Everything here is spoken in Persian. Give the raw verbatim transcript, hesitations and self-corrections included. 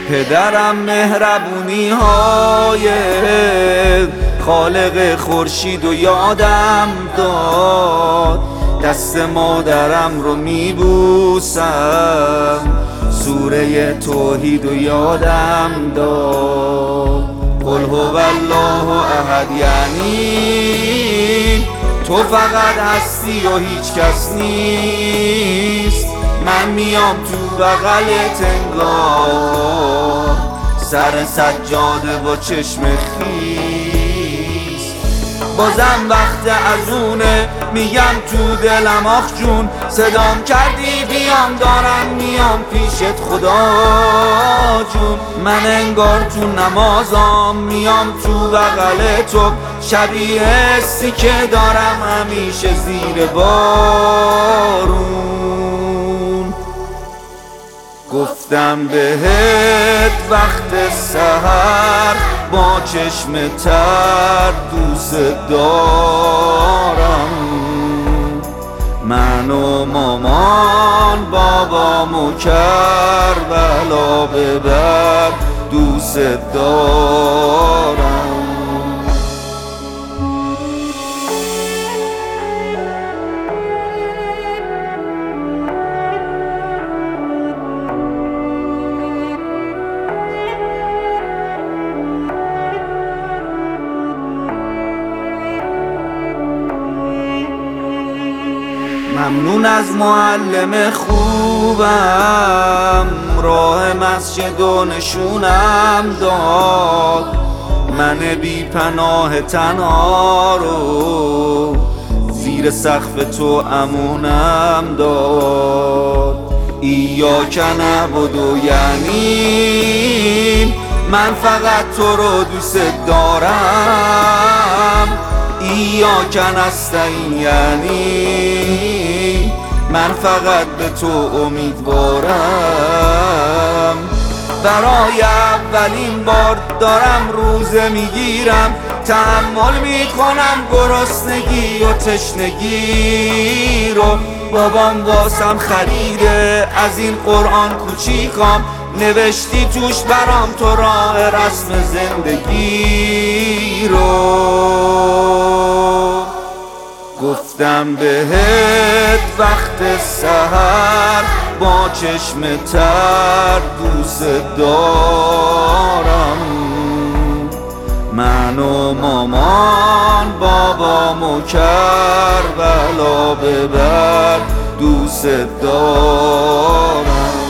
پدرم مهربونی های خالق خورشید و یادم داد، دست مادرم رو میبوسم، سوره توحید و یادم داد. قل هو الله احد، یعنی تو فقط هستی و هیچ کس نیست. من میام تو بغلت انگار سر سجاده با چشم خیس. بازم وقت ازونه میگم تو دلم آخ جون، صدام کردی بیام دارم میام پیشت خدا جون. من انگار تو نمازام میام تو بغل تو، شبیه حسی که دارم همیشه زیر بارون. گفتم بهت وقت سحر با چشم تر دوست دارم، من و مامان بابام و کربلا ببر دوست دارم. ممنون از معلم خوبم، راه مسجد و نشونم داد، من بی پناه تنها رو زیر سقف تو امونم داد. ایاک نعبد، یعنی من فقط تو رو دوست دارم. ایاک نستعین، یعنی من فقط به تو امیدوارم. برای اولین بار دارم روزه میگیرم، تحمل میکنم گرسنگی و تشنگی رو. بابام واسم خریده از این قرآن کوچیکام، نوشتی توش برام تو راه رسم زندگی رو. گفتم بهت وقت سحر با چشم تر دوست دارم، من و مامان بابام و کربلا ببر دوست دارم.